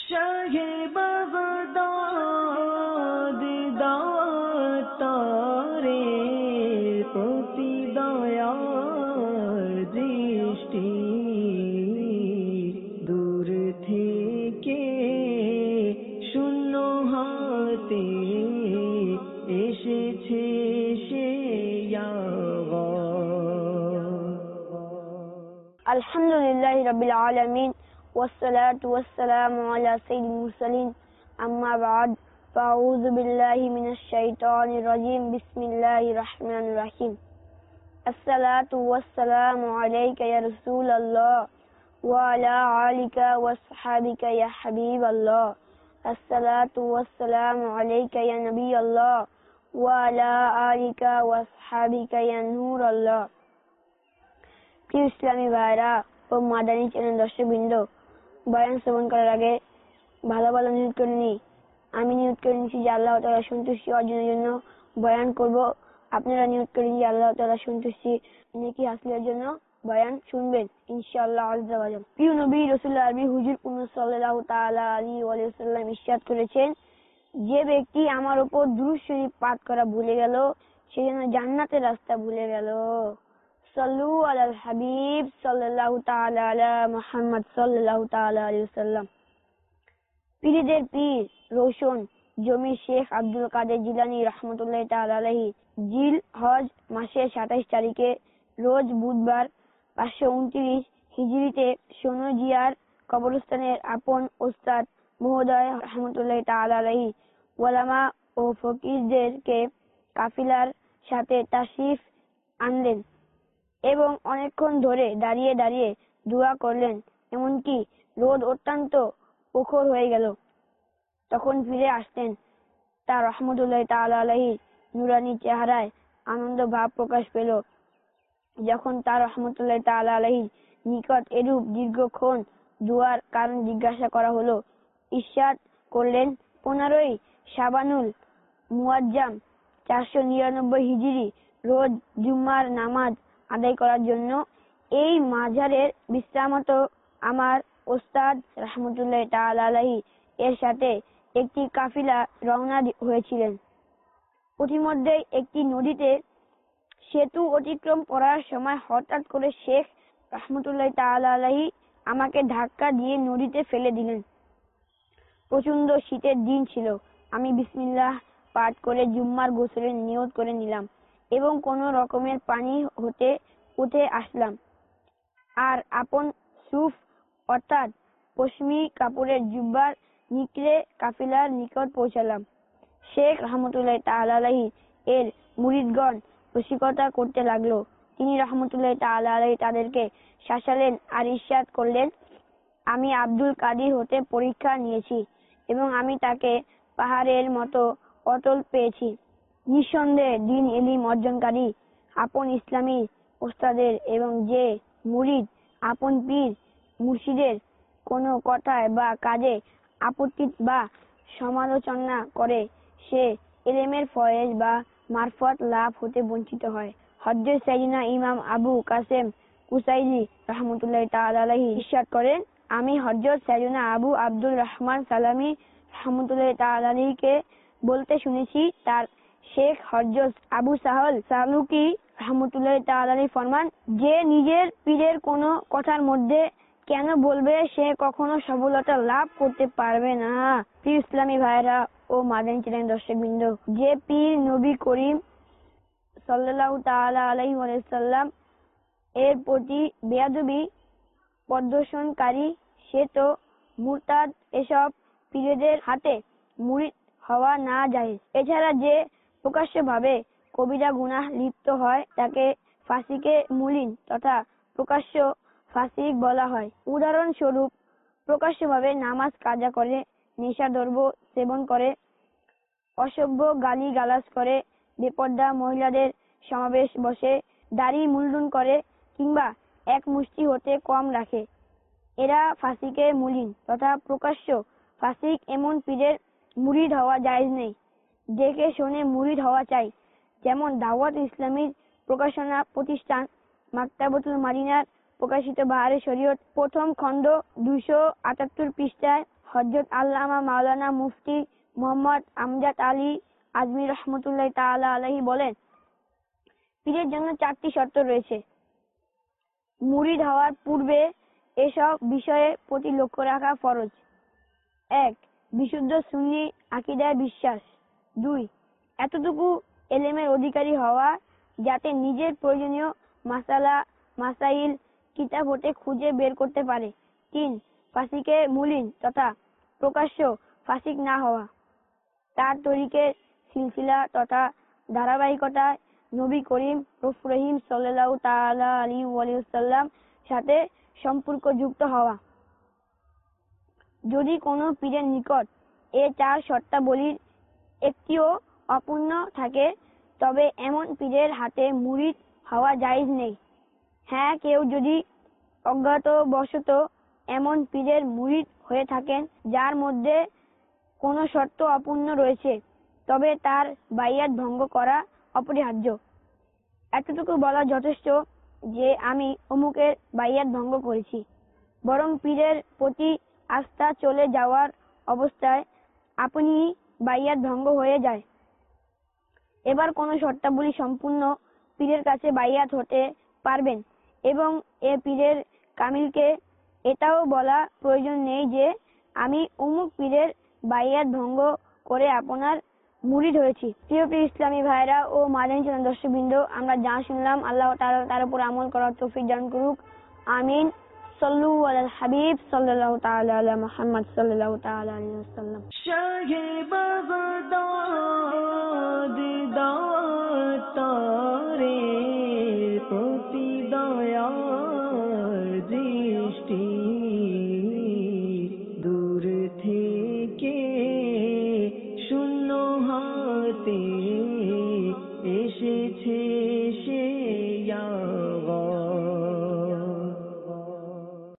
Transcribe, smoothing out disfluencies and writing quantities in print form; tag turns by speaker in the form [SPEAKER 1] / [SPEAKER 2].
[SPEAKER 1] শাহে Baghdad দাতারে প্রতি দয়ার দৃষ্টি দূর থেকে শূন্য হাতে এসেছে সে
[SPEAKER 2] আলহামদুলিল্লাহি রাব্বিল আলামিন والصلاة والسلام على سيد المرسلين أما بعد فأعوذ بالله من الشيطان الرجيم بسم الله الرحمن الرحيم الصلاة والسلام عليك يا رسول الله وعلى آلك وصحبك يا حبيب الله الصلاة والسلام عليك يا نبي الله وعلى آلك وصحبك يا نور الله প্রিয় ইসলামী ভাইরা ও মাদানী চ্যানেল দর্শকবৃন্দ, বয়ান শ্রবণ করার আগে ভালো ভালো নিয়ত করে নিই। আমি নিয়ত করে নিচ্ছি যে আল্লাহ তাআলা সন্তুষ্টি অর্জনের জন্য বয়ান করব। আপনারা নিয়ত করে নিন যে আল্লাহ তাআলা সন্তুষ্টি নেকি হাসিলের জন্য বয়ান শুনবেন ইনশাআল্লাহ আযজা ওয়া জাল। প্রিয় নবী রাসূলুল্লাহ আরবি হুজুর সাল্লাল্লাহু তাআলা আলাইহি ওয়া সাল্লাম ইরশাদ করেছেন, যে ব্যক্তি আমার উপর দুরূদ শরীফ পাঠ করা ভুলে গেল সে যেন জান্নাতের রাস্তা ভুলে গেল। সাল্লু আলাল হাবিব সাল্লাল্লাহু তাআলা আলা মুহাম্মদ সাল্লাল্লাহু তাআলা আলাইহি ওয়াসাল্লাম। পীরদের পীর রোশন জমি শেখ আব্দুল কাদের জিলানী রাহমাতুল্লাহি তাআলা আলাইহি জিল হজ মাসের 27 তারিখে রোজ বুধবার 529 হিজরিতে সোনজিয়ার কবরস্থানের আপন ওস্তাদ মহোদয় রাহমাতুল্লাহি তাআলা আলাইহি ওলামা ও ফকিরদেরকে কাফিলার সাথে তাশরিফ আনলেন এবং অনেকক্ষণ ধরে দাঁড়িয়ে দাঁড়িয়ে দোয়া করলেন। এমনকি রোদ অত্যন্ত প্রখর হয়ে গেল। তখন ফিরে আসতেন। তার রাহমাতুল্লাহি তাআলা আলাইহি নূরানী চেহারায় আনন্দ ভাব প্রকাশ পেল। যখন তার রাহমাতুল্লাহি তাআলা আলাইহি নিকট এরূপ দীর্ঘক্ষণ দোয়ার কারণ জিজ্ঞাসা করা হলো, ইরশাদ করলেন, 15ই শাবানুল মুআজ্জাম 499 হিজরি রোজ জুম্মার নামাজ আদায় করার জন্য এই মাজারের বিশ্রামত আমার ওস্তাদ রাহমাতুল্লাহি তাআলা আলাইহি এর সাথে একটি কাফিলা রওনা হয়েছিলেন। প্রতিমধ্যেই একটি নদীতে সেতু অতিক্রম করার সময় হঠাৎ করে শেখ রাহমাতুল্লাহি তাআলা আলাইহি আমাকে ধাক্কা দিয়ে নদীতে ফেলে দিলেন। প্রচন্ড শীতের দিন ছিল। আমি বিসমিল্লাহ পাঠ করে জুম্মার গোসলের নিয়ত করে নিলাম এবং কোন রকমের পানি হতে উঠে আসলাম আর আপন সুফ অর্থাৎ পশমি কাপড়ের জুব্বার নিকড়ে কাফিলার নিকট পৌঁছালাম। শেখ রাহমাতুল্লাহি তাআলা আলাইহি এর মুরিদগণ রসিকতা করতে লাগলো। তিনি রাহমাতুল্লাহি তাআলা আলাইহি তাদেরকে শাসালেন আর ইরশাদ করলেন, আমি আব্দুল কাদির হতে পরীক্ষা নিয়েছি এবং আমি তাকে পাহাড়ের মতো অটল পেয়েছি। নিঃসন্দেহে দ্বীন ইলম অর্জনকারী আপন ইসলামী ওস্তাদের এবং যে মুরিদ আপন পীর মুর্শিদের কোনো কথায় বা কাজে আপত্তি বা সমালোচনা করে সে ইলমের ফয়েজ বা মারফত লাভ হতে বঞ্চিত হয়। হযরত সাইয়্যিদনা ইমাম আবু কাসেম কুসাইরি রাহমাতুল্লাহি তাআলা আলাইহি ইরশাদ করেন, আমি হযরত সাইয়্যিদনা আবু আব্দুর রহমান সালামী রাহমাতুল্লাহি তাআলা আলাইহিকে বলতে শুনেছি, তার শেখ হযরত আবু সাহল সালুকি রাহমাতুল্লাহি তাআলা আলাইহি ফরমান, যে নিজের পীরের কোনো কথার মধ্যে কেন বলবে সে কখনো সফলতা লাভ করতে পারবে না। প্রিয় ইসলামী ভাইরা ও মাদানী চ্যানেল দর্শকবৃন্দ, যে পীর নবী করিম সাল্লাল্লাহু তাআলা আলাইহি ওয়াসাল্লাম এর প্রতি বেয়াদবি প্রদর্শনকারী সে তো মুরতাদ। এসব পীরদের হাতে মুরিদ হওয়া না জায়েজ। এছাড়া যে প্রকাশ্যভাবে কবিরা গুনাহ লিপ্ত হয় তাকে ফাসিকে মুলিন তথা প্রকাশ্য ফাসিক বলা হয়। উদাহরণস্বরূপ, প্রকাশ্যভাবে নামাজ কাজা করে, নেশাদ্রব্য সেবন করে, অসভ্য গালি গালাজ করে, বেপর্দা মহিলাদের সমাবেশ বসে, দাড়ি মুন্ডন করে কিংবা এক মুষ্টি হতে কম রাখে, এরা ফাসিকে মুলিন তথা প্রকাশ্য ফাসিক। এমন পীরের মুরিদ হওয়া জায়েজ নেই। দেখে শুনে মুরিদ হওয়া চাই। যেমন দাওয়াত ইসলামীর প্রকাশনা প্রতিষ্ঠান মাকতাবাতুল মাদিনার প্রকাশিত বাহারে শরীয়ত প্রথম খণ্ড 278 পৃষ্ঠায় হযরত আল্লামা মাওলানা মুফতি মোহাম্মদ আমজাদ আলী আজমি রহমতুল্লাহ তাআলা আলাইহি বলেন, পীরের জন্য 4টি শর্ত রয়েছে। মুরিদ হওয়ার পূর্বে এসব বিষয়ে প্রতি লক্ষ্য রাখা ফরজ। 1. বিশুদ্ধ সুন্নি আকীদায় বিশ্বাস। 2. এতটুকু এলেমের অধিকারী হওয়া যাতে নিজের প্রয়োজনীয় মাসাইল কিতাব হতে খুঁজে বের করতে পারে। 3. ফাসিকে মুলিন তথা প্রকাশ্য ফাসিক না হওয়া। তার তরিকের সিলসিলা তথা ধারাবাহিকতায় নবী করিম রহিম সাল্লাল্লাহু তাআলা আলাইহি ওয়াসাল্লাম সাথে সম্পর্কযুক্ত হওয়া। যদি কোনো পীরের নিকট এ 4 শর্তাবলীর একটিও অপূর্ণ থাকে তবে এমন পীরের হাতে মুরিদ হওয়া জায়েজ নেই। হ্যাঁ, কেউ যদি অজ্ঞাতবশত এমন পীরের মুরিদ হয়ে থাকেন যার মধ্যে কোনো শর্ত অপূর্ণ রয়েছে তবে তার বাইয়াত ভঙ্গ করা অপরিহার্য। এতটুকু বলা যথেষ্ট যে আমি অমুকের বাইয়াত ভঙ্গ করেছি। বরং পীরের প্রতি আস্থা চলে যাওয়ার অবস্থায় আপনি বাইয়াত ভঙ্গ হয়ে যায়। এবার কোন শর্তাবলী সম্পূর্ণ পীরের কাছে বাইয়াত হতে পারবেন এবং এ পীরের কামিলকে এটাও বলা প্রয়োজন নেই যে আমি অমুক পীরের বাইয়াত ভঙ্গ করে আপনার মুরিদ হয়েছি। প্রিয় ইসলামী ভাইরা ও মাদানী চ্যানেল দর্শকবৃন্দ, আমরা যা শুনলাম আল্লাহ তাআলা তার উপর আমল করার তৌফিক দান করুক। আমিন। সাল্লু আলাল হাবিব সাল্লাল্লাহু তাআলা আলা মুহাম্মদ সাল্লাল্লাহু তাআলা আলাইহি ওয়াসাল্লাম।
[SPEAKER 1] শাহে বাগদাদ